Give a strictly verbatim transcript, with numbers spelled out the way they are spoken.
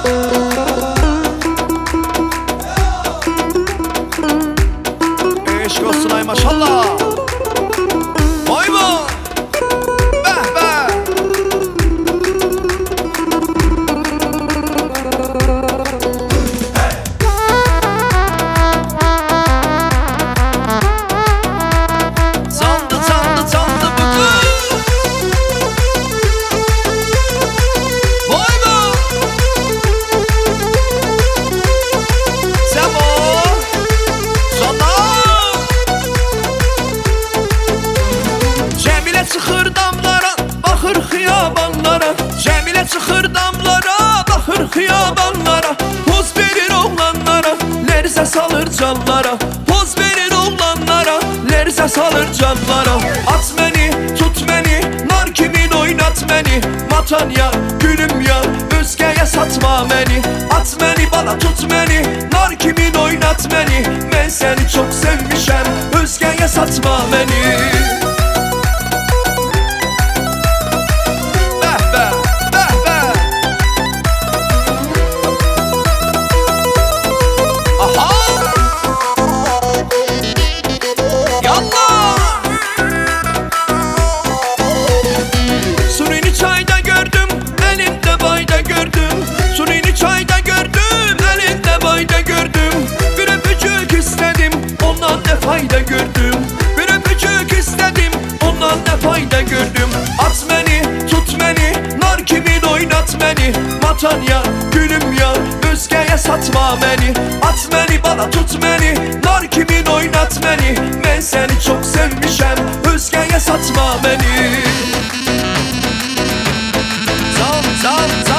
Eşk olsun ay maşallah. Vay be. Beh beh. Çaldı çaldı çaldı bu kız. Vay be. Semo. Sana. Cemile çıxır damlara, baxır xiyabanlara. Cemile çıxır damlara, baxır xiyabanlara. Poz verir oğlanlara, lerzə salır canlara. Poz verir oğlanlara, lerzə salır canlara. At məni, tut məni, nar kimin oynat məni. Vatan yar, gülüm yar, özgəyə satma məni. At məni, bana tut məni, nar kimin oynat məni. Mən səni çox sevmişəm, özgəyə satma məni. Sunini çayda gördüm, elinde bayda gördüm. Sunini çayda gördüm, elinde bayda gördüm. Bir öpücük istedim, ondan ne fayda gördüm. Bir öpücük istedim, ondan ne fayda gördüm. At məni, tut məni, nar kimin oynat məni. Vatan yar, gülüm yar, özgəyə satma məni. At məni, bana tut məni, nar kimin oynat məni. Mən səni çox sevmişəm, özgəyə satma məni. Zam zam zam.